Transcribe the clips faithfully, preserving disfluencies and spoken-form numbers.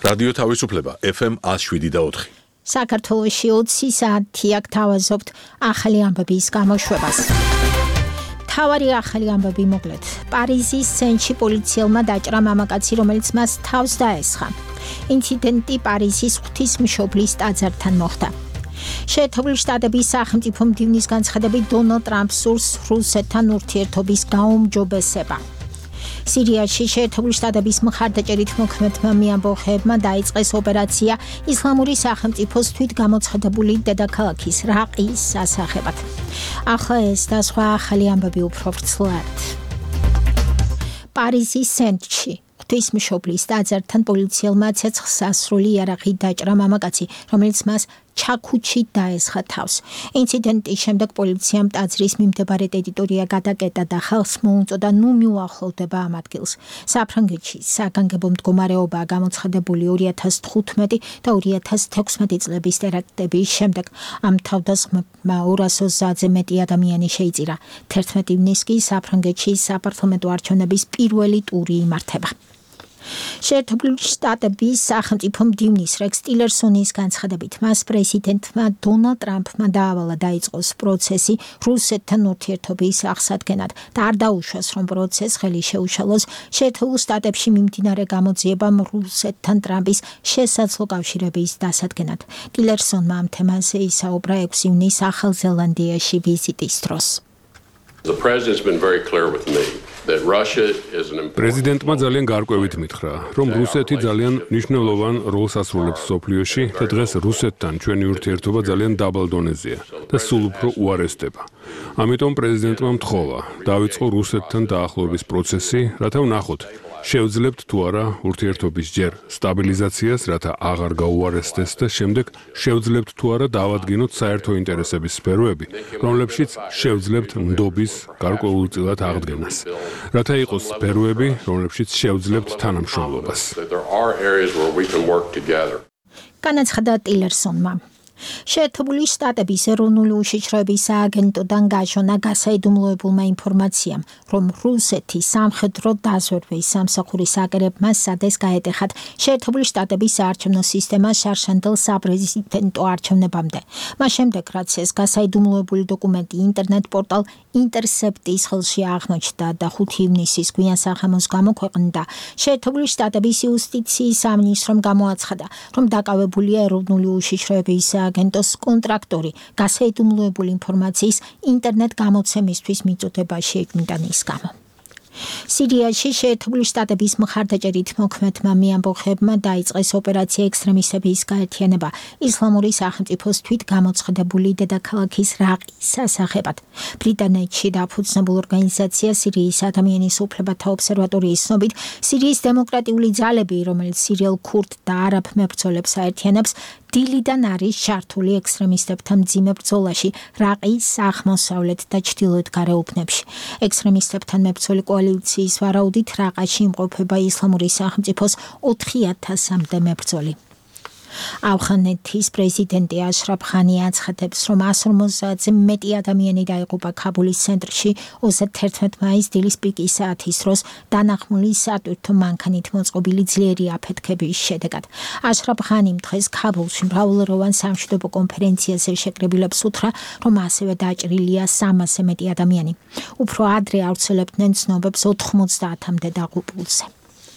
რადიო თავისუფლება ეფ ემ one oh seven და four. საქართველოში ოცი საათი აქ თავაზობთ ახალი ამბების გამოშვებას. თავარი ახალი ამბები მოკლედ. პარიზის ცენტრში პოლიციელმა დაჭრა მამაკაცი, რომელიც მას თავს დაესხა. ინციდენტი პარიზის ღვთისმშობლის ტაძართან მოხდა. შეერთებული შტატების სახელმწიფო მდივნის განცხადებით დონალდ ტრამპს სურს რუსეთთან ურთიერთობის გაუმჯობესება. სირიაში შეერთებული შტატების მხარდაჭერით მოქმედმა მიამბოხეებმა დაიწყეს ოპერაცია ისლამური სახელმწიფოს თვითგამოცხადებული დედაქალაქის რაყის სასახებად. ახლა ეს და სხვა ახალი ამბები უფრო ვრცლად. პარიზის ცენტრში ღვთისმშობლის ტაძართან პოლიციელმა ცეცხლსასროლი იარაღი დაჭრა მამაკაცი, რომელიც მას ჩაქუჩით დაესხა თავს. ინციდენტის შემდეგ პოლიციამ ტაძრის მიმდებარე ტერიტორია გადაკეტა და ხალხს მოუწოდა ნუ მიუახლოვდება ამ ადგილს. საფრანგეთში საგანგებო მდგომარეობაა გამოცხადებული ორი ათას თხუთმეტი და ორი ათას თექვსმეტი წლების ტერაქტების შემდეგ. ამ თავდასხმებმა ორას ოცდაათზე მეტი ადამიანი შეიწირა. თერთმეტი ივნისს კი საფრანგეთში საპარლამენტო არჩევნების პირველი ტური იმართება. შეერთებული შტატების სახელმწიფო მდივნის რექს ტილერსონის განცხადებით მას პრეზიდენტმა დონალდ ტრამპმა დაავალა დაიწყოს პროცესი რუსეთთან ურთიერთობის აღსადგენად და არ დაუშვას, რომ პროცესს ხელი შეუშალოს შეერთებულ შტატებში მიმდინარე გამოძიებამ რუსეთთან ტრამპის შესაძლო კავშირების დასადგენად. ტილერსონმა ამ თემაზე ისაუბრა ექვსი ივნისს ახალ ზელანდიაში ვიზიტის დროს. The president's been very clear with me. პრეზიდენტმა ძალიან გარკვევით მითხრა, რომ რუსეთი ძალიან მნიშვნელოვან როლს ასრულებს მსოფლიოში და დღეს რუსეთთან ჩვენი ურთიერთობა ძალიან დაბალ დონეზეა და სულ უფრო უარესდება. ამიტომ პრეზიდენტმა მთხოვა დავიწყო რუსეთთან დაახლოების პროცესი, რათა ვნახოთ, შევძლებთ თუ არა ურთიერთობის ჯერ სტაბილიზაციას, რათა აღარ გაუარესდეს და შემდეგ შევძლებთ თუ არა დავადგინოთ საერთო ინტერესების სფეროები, რომლებშიც შევძლებთ ნდობის გარკვეულწილად აღდგენას. რათა იყოს სფეროები, რომლებშიც შევძლებთ თანამშრომლობას. განაცხადა ტილერსონმა. შეერთებული შტატების ეროვნული უშიშროების სააგენტოდან გაჟონა გასაიდუმლოებულმა ინფორმაციამ, რომ რუსეთი სამხედრო დაზვერვის სამსახურის აგერებმა სადეს გაეტეხათ შეერთებული შტატების საარჩევნო სისტემა შარშანდელ საპრეზიდენტო არჩევნებამდე. მას შემდეგ, რაც ეს გასაიდუმლოებული დოკუმენტი ინტერნეტ პორტალ ინტერსეპტის ხელში აღმოჩნდა და ხუთი ივნისის გვიან სახამოს გამოქვეყნდა, შეერთებული შტატების იუსტიციის სამინისტრომ გამოაცხადა, რომ დაკავებულია ეროვნული უშიშროების აგენტოს კონტრაქტორი გასაიდუმლოებული ინფორმაციის ინტერნეტ გამოცემისთვის მიწოდება შექმნიდან ის გამო. სირიაში შეერთებული შტატების მხარდაჭერით მოქმედმა მიამბოხეებმა დაიწყეს ოპერაცია ექსტრემისტების გაერთიანება ისლამური სახელმწიფოს თვითგამოცხადებული დედაქალაქის რაყის სასახებად. ბრიტანეთში დაფუძნებულ ორგანიზაცია სირიის ადამიანის უფლებათა ობსერვატორიის ცნობით, სირიის დემოკრატიული ძალები, რომელიც სირიელ ქურდ და არაბ მებრძოლებს აერთიანებს, დილიდან არის ჩართული ექსტრემისტებთან მძიმე ბრძოლაში რაყის აღმოსავლეთ და ჩრდილოეთ გარეუბნებში. ექსტრემისტებთან მებრძოლი კოალიციის ვარაუდით რაყაში იმყოფება ისლამური სახელმწიფოს ოთხი ათასამდე მებრძოლი. ავღანეთის პრეზიდენტი აშრაფ ღანი აცხადებს, რომ one forty-ზე მეტი ადამიანი დაიღუპა ქაბულის ცენტრში ოცდაათერთმეტი მაისს დილის პიკის საათის დროს დანახმული სატვირთო მანქანით მოწყობილი ძლიერი აფეთქების შედეგად. აშრაფ ღანიმ დღეს ქაბულში მრავალროვან სამშვიდობო კონფერენციაზე შეკრებილებს უთხრა, რომ ასევე დაჭრილია სამასზე მეტი ადამიანი. უფრო ადრე ავრცელებდნენ ცნობებს ოთხმოცდაათამდე დაღუპულზე.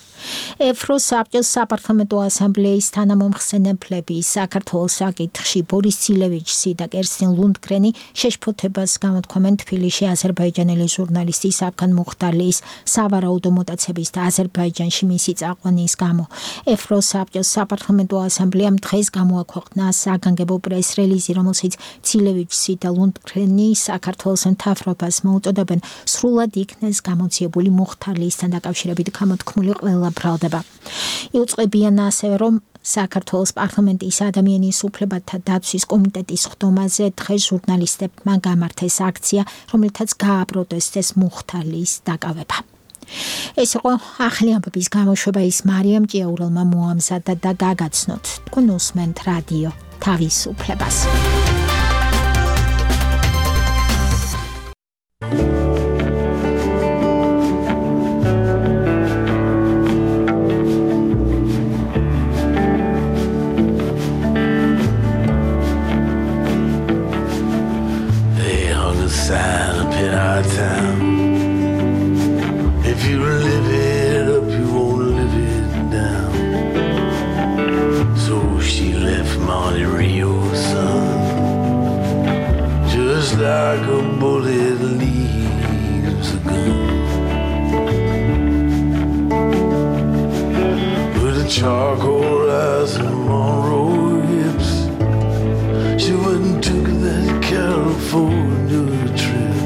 ევროსაბჭოს საპარლამენტო ასამბლეის თანამომხსენებლები საქართველოს საკითხში ბორის ცილევიჩი და კერსტინ ლუნდგრენი შეშფოთებას გამოთქვამენ თბილისში აზერბაიჯანელი ჟურნალისტის აფგან მუხტარლის სავარაუდო მოტაცების და აზერბაიჯანში მისი წაყვანის გამო. ევროსაბჭოს საპარლამენტო ასამბლეამ დღეს გამოაქვეყნა საგანგებო პრეს-რელიზი, რომელშიც ცილევიჩი და ლუნდგრენი საქართველოს მთავრობას მოუწოდებენ სრულად იქნეს გამოძიებული მუხტარლისთან დაკავშირებით გამოთქმული ყველა ბრალდება. იუწყებიან ასევე, რომ საქართველოს პარლამენტის ადამიანის უფლებათა დაცვის კომიტეტის ხდომაზე დღეს ჟურნალისტებმა გამართეს აქცია, რომელთაც გააპროტესტეს მუხტარლის დაკავება. ეს იყო ახალი ამბების გამოშვება, ის მარიამ ჭიაურელმა მოამზადა და გაგაცნოთ. თქვენ უსმენთ რადიო თავისუფლებას. a sign up in our town. If you live it up, you won't live it down. So she left Monte Rio, son, just like a bullet leaves a gun. With a charcoal eyes and Monroe hips, she went and took that California trip.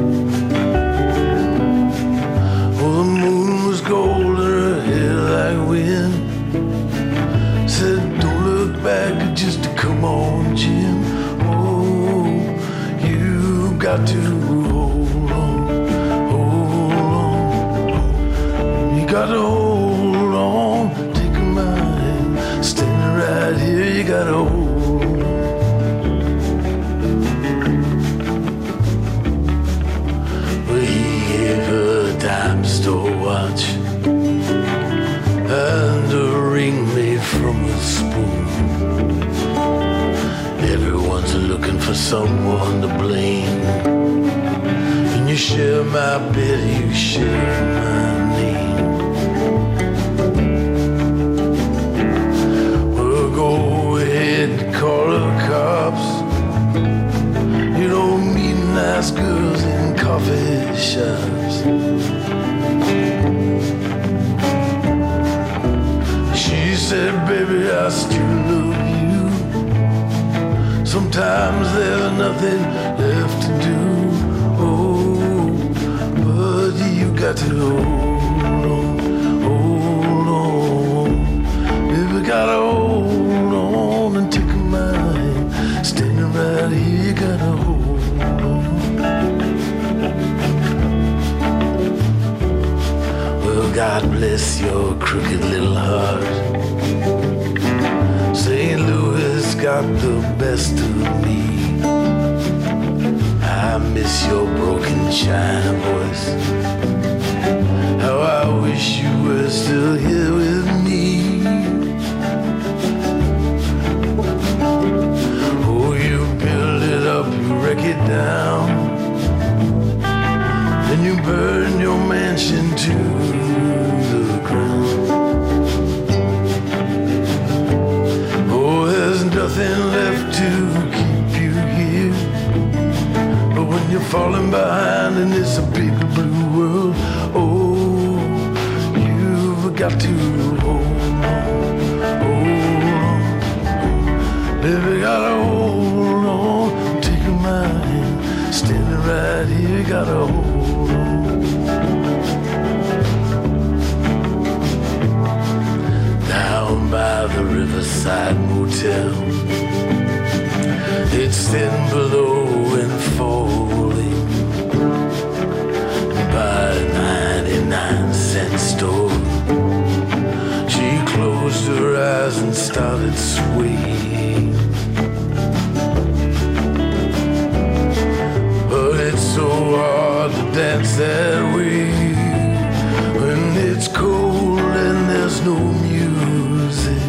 Oh, the moon was gold and her hair like wind. Said, don't look back, just to come on, Jim. Oh, you got to hold on, hold on. You got to hold on, take my hand, standing right here, you got to hold on. Dime store watch and a ring made from a spoon. Everyone's looking for someone to blame. When you share my bed, you share my name. Well, go ahead and call the cops. You don't meet nice girls in coffee shops. She said, baby, I still love you. Sometimes there's nothing left to do. Oh, but you got to hold on, hold on. Baby, gotta hold on and take my hand. Standing right here, you gotta hold on. Well, God bless your crooked little heart. Saint Louis got the best of me. I miss your broken China voice. How I wish you were still here with me. Oh, you build it up, you wreck it down, then you burn your mansion to the ground. Oh, there's nothing left to keep you here. But when you're falling behind and it's a big blue world, oh, you've got to hold on, hold on. Baby, gotta hold on, take my hand, standing right here, gotta hold on. Down by the Riverside Motel, it's thin below and falling. By a ninety-nine cent store, she closed her eyes and started swaying. But it's so hard to dance that way when it's cold and there's no music.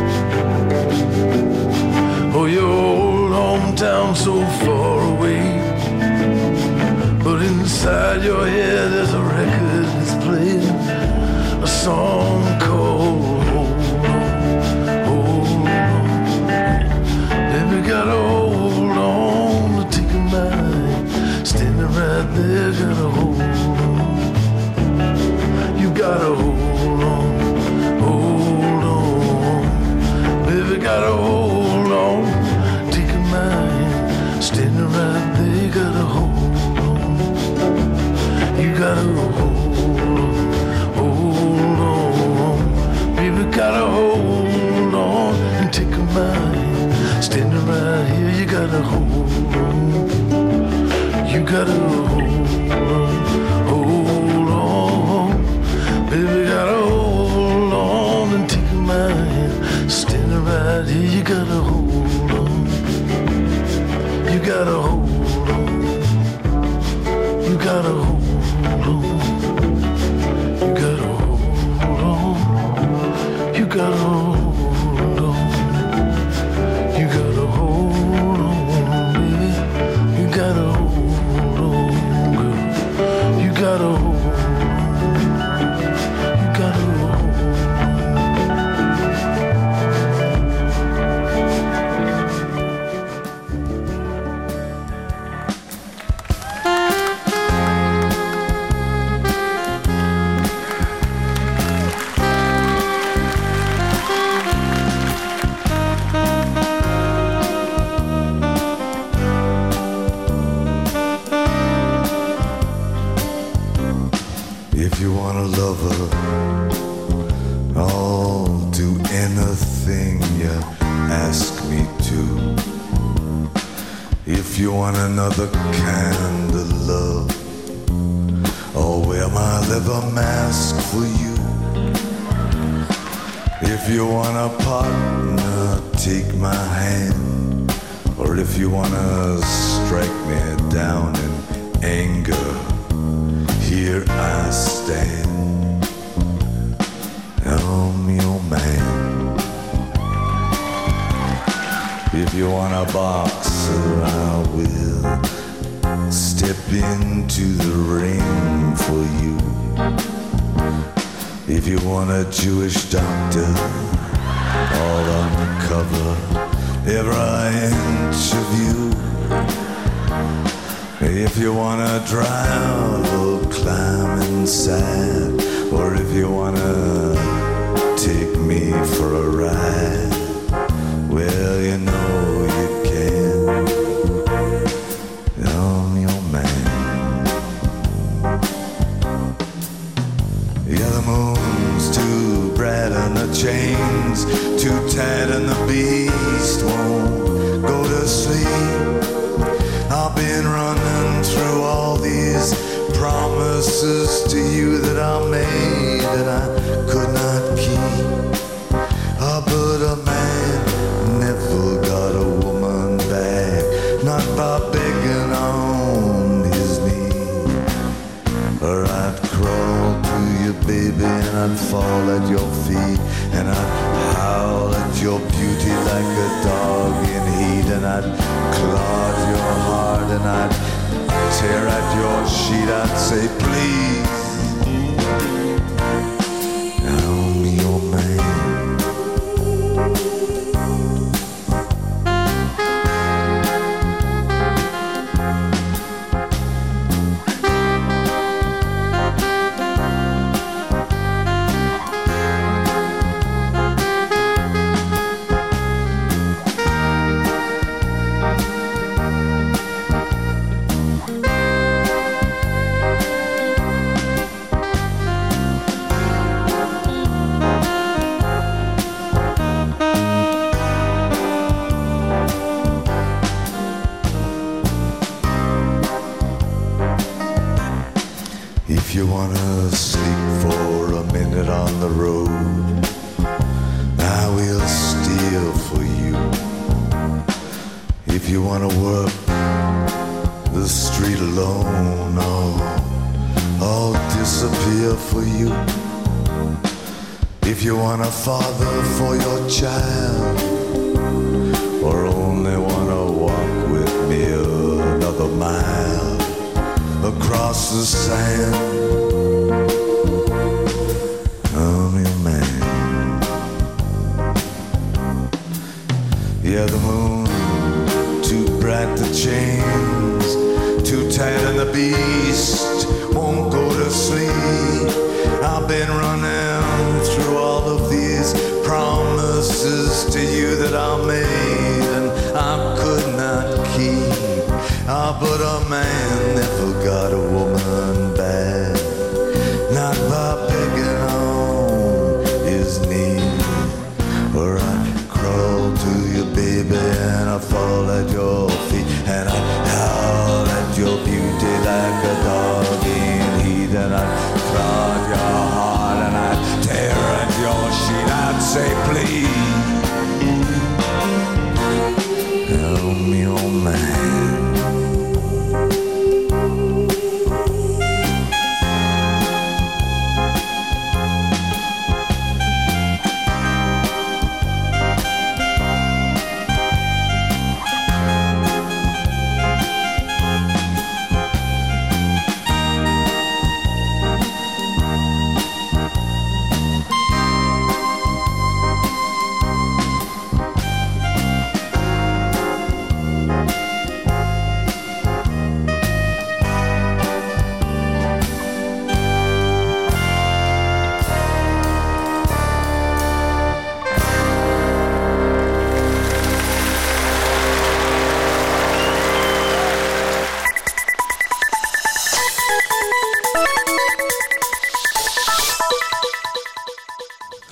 Oh, your old hometown so far away, but inside your head there's a record that's playing a song called Hold On, Hold On. Baby, gotta hold on to take a mind, standing right there, gotta hold on. You gotta hold on, hold on. Baby, gotta hold on, take a mind, standing right there, gotta hold on. You gotta hold on, hold on. Baby, gotta hold on and take a mind, standing right here, you gotta hold on. You gotta hold on, hold on. Baby, gotta hold on and take my hand, standing right here, you gotta hold on. You gotta hold on. You gotta hold on. You gotta hold on. You gotta hold on. You gotta hold on, baby. You gotta hold on. If you want a lover, I'll do anything you ask me to. If you want another kind of love, I'll wear my leather mask for you. If you want a partner, take my hand. Or if you wanna strike me down in anger, here I stand. I'm your man. If you want a boxer, I will step into the ring for you. If you want a Jewish doctor, I'll uncover every inch of you. If you wanna drive or climb inside, or if you wanna take me for a ride, well, you know you can. I'm your man. Yeah, the moon's too bright and the chains too tight and the beast won't go to sleep. I've been running through all these promises to you that I made that I could not keep. Oh, but a man never got a woman back, not by begging on his knee. Or I'd crawl to you, baby, and I'd fall at your feet, and I'd howl at your beauty like a dog in heat, and I'd clog your heart, and I'd tear at your sheet. I'd say, please, I'm your man. If you wanna sleep for a minute on the road, I will steal for you. If you wanna work the street alone, oh, I'll disappear for you. If you want a father for your child, or only wanna walk with me another mile across the sand, I'm your man. Yeah, the moon too bright, the chains too tight, and the beast won't go to sleep. I've been running through all of these promises to you that I made and I could not keep. Ah, but a man never got a woman back, not by begging on his knee. Or I'd crawl to you, baby, and I'd fall at your feet, and I'd howl at your beauty like a dog in heat, and I'd clog your heart, and I'd tear at your sheet. I'd say, please, I'm your man.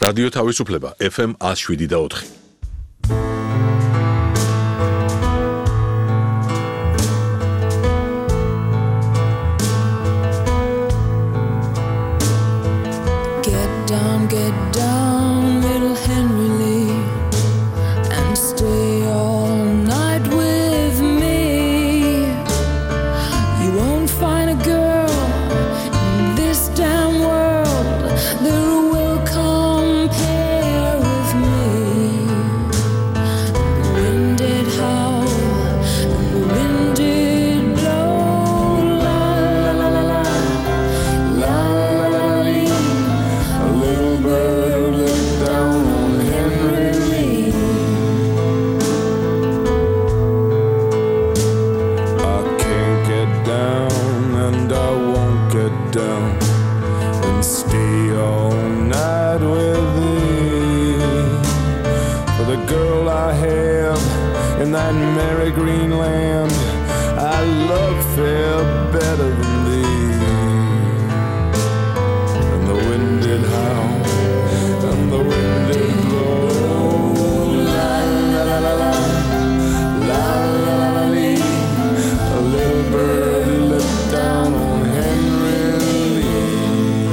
რადიო თავისუფლება ეფ ემ one oh seven და four. Get down, get down, little Henry Lee, and stay all night with me. You won't find a girl in this damn world that will compare with me. The wind did howl and the wind did blow, la la la la la la la la. A little bird looked down on Henry Lee. I can't get down and I won't get down and stay all night with thee. For the girl I have in that merry green land, I love fair better than thee. And the wind did howl and the wind did blow, la la la la la la la la lee. A little bird looked down on Henry Lee.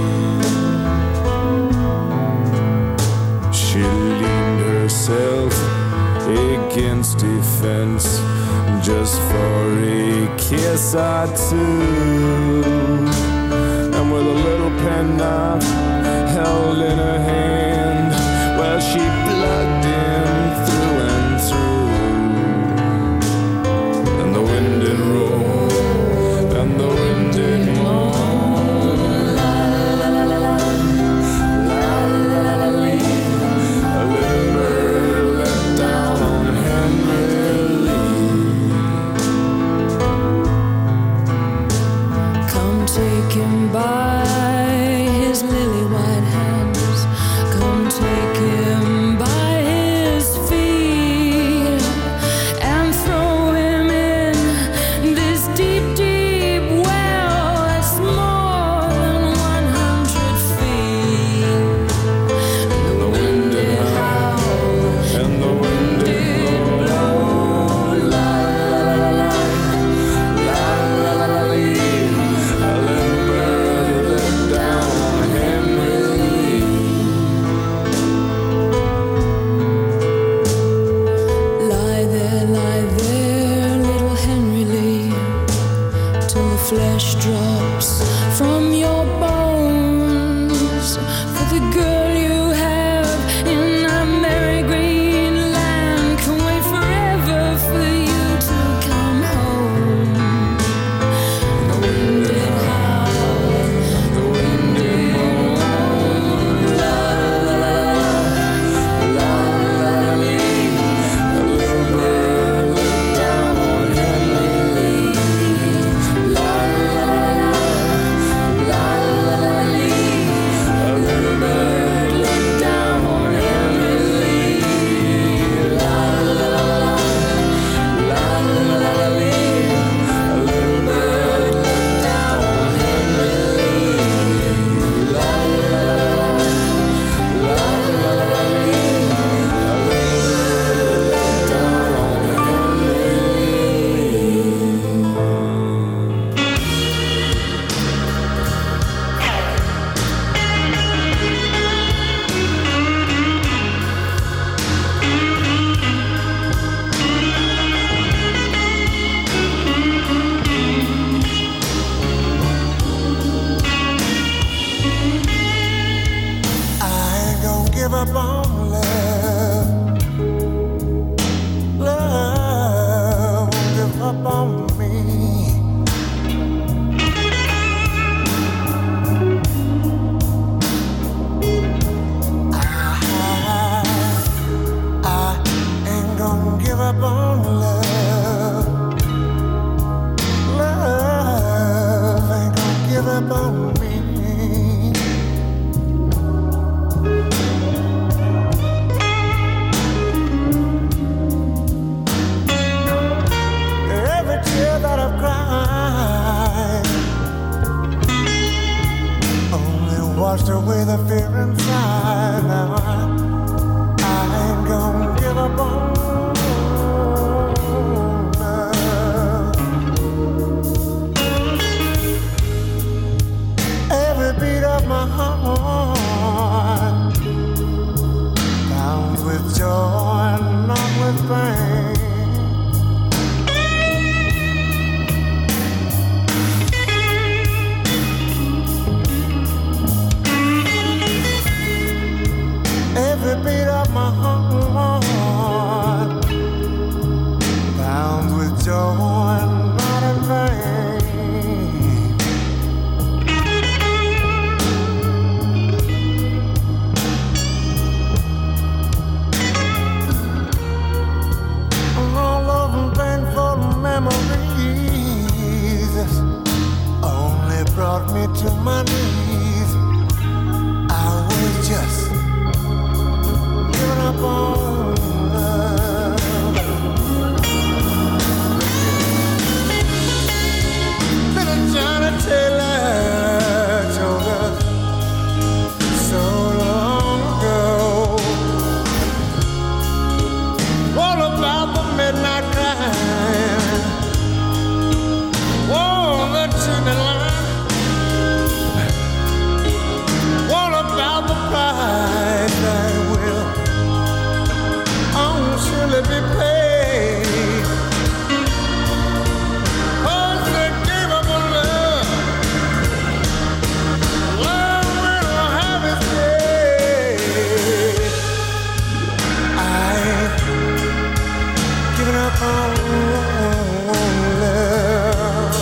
She leaned herself against a fence just for a kiss or two. And with a little penknife held in her hand, well, she plugged him through and through. And the wind did roll, and the wind did moan, la la la la la la la la la lee. A little bird let down on Henry Lee. Come take him by his lily white hands. Come take him by his feet and throw him in this deep, deep well that's more than one hundred feet. And the wind did howl, and the wind did blow, la la la la la la la la lee. A little bird let down on Henry Lee. Lie there, lie there, little Henry Lee, till the flesh drops from your bones. For the girl you have in that merry green land can wait forever for you to come home. The wind did howl, the wind did moan, la la la la la la lee. A little bird looked down on Henry Lee, la la la la la la lee. A little bird looked down on Henry Lee, la la la la la la la lee. A little bird looked down on Henry Lee, la la la la la la lee. A little bird looked down on Henry I ain't gonna give up on love. Love won't give up on me. I, I ain't gonna give up on love. Love ain't gonna give up on me. Every tear that I've cried, only one washed away the fear inside. Now I, I ain't gonna give up on love. Every beat of my heart bound with joy and not with pain. Every beat of my heart bound with joy and not in vain. All of them painful memories only brought me to my knees. I was just giving up on love. Little Johnny Taylor told us so long ago all about the midnight crying, oh, the chimney line, all about the price that will surely be paid. Oh, they gave up on love. Love will have its day. I ain't giving up on love.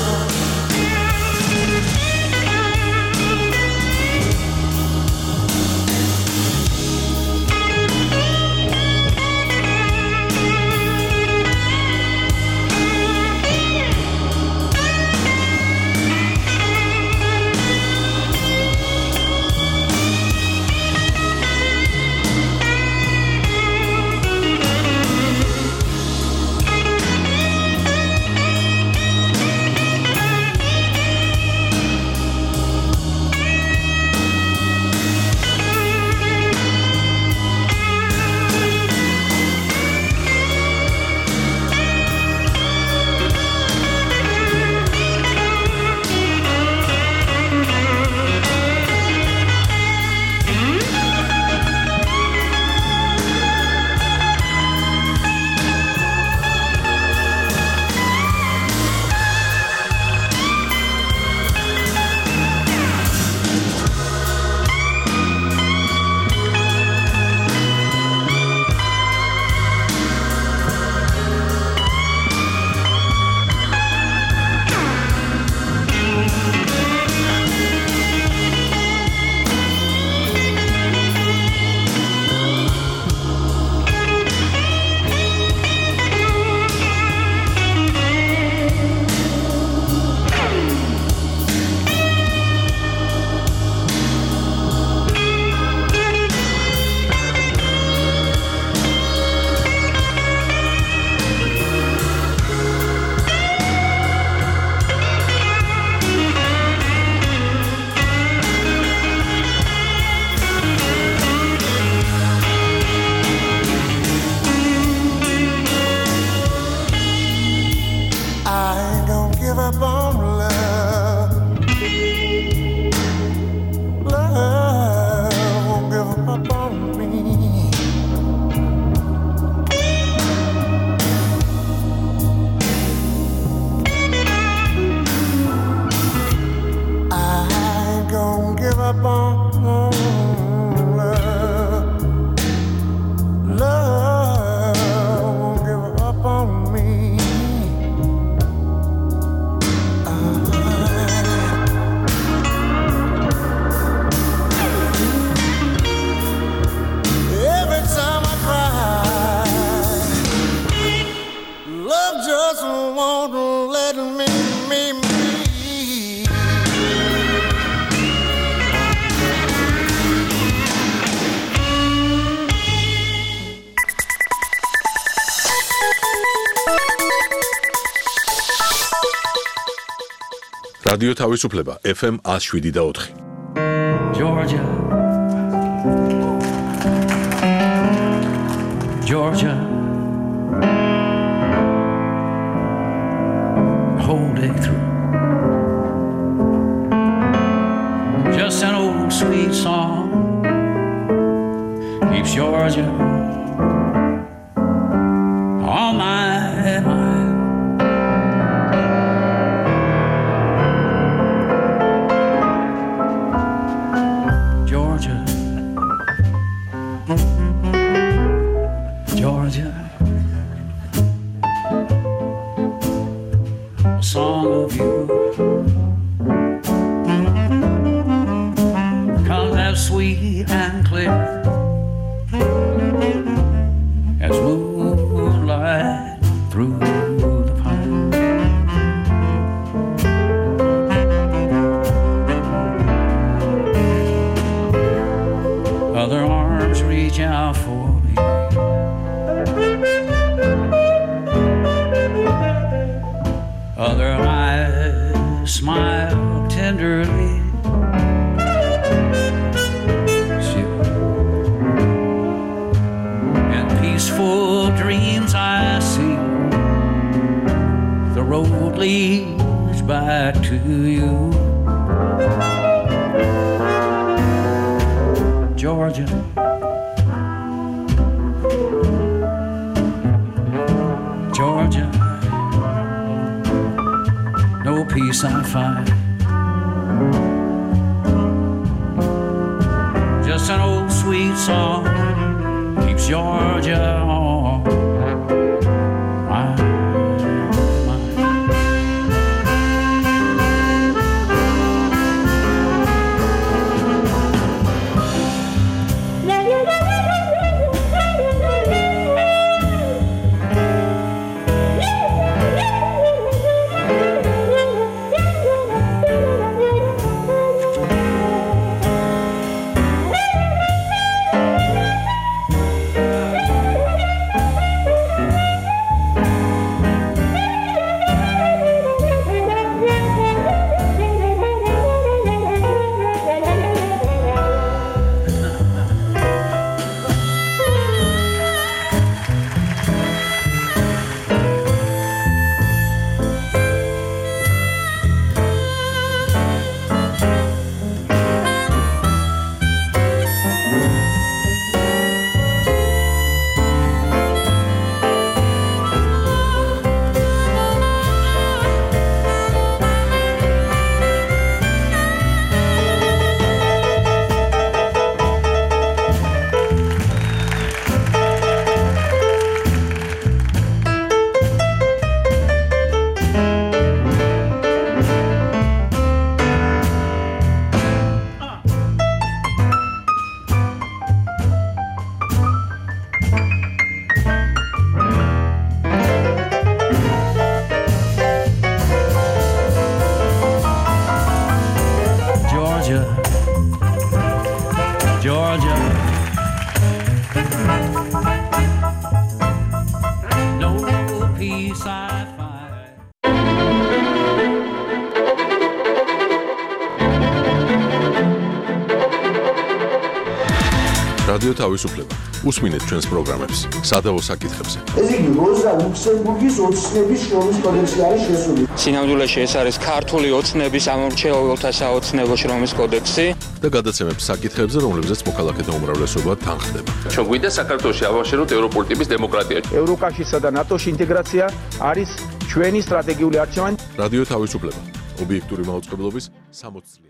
რადიო თავისუფლება ეფ ემ one oh seven და four. Georgia, Georgia, the whole day through. Just an old sweet song keeps Georgia on my mind. Georgia, Georgia, a song of you comes as sweet and clear as moonlight through the pine. Other arms reach out for me, other eyes smile tenderly. Peaceful dreams I see, the road leads back to you. Georgia, Georgia, no peace I find, just an old sweet song keeps Georgia on my mind. Georgia, no peace I find. რადიო თავისუფლება. უსმინეთ ჩვენს პროგრამებს სადავო საკითხებზე. ეს იგი როზა ლუქსემბურგის ოცნების შრომის კოდექსი არის შესული. სინამდვილეში ეს არის ქართული ოცნების ამორჩეულთა საოცნებო შრომის კოდექსი და გადაცემებს საკითხებზე, რომლებზეც მოქალაქეთა უმრავლესობა თანხდება. ჩვენ გვინდა საქართველოში ავაშენოთ ევროპული ტიპის დემოკრატია. ევროკავშირსა და ნატოში ინტეგრაცია არის ჩვენი სტრატეგიული არჩევანი. რადიო თავისუფლება. ობიექტური მაუწყებლობის სამოცი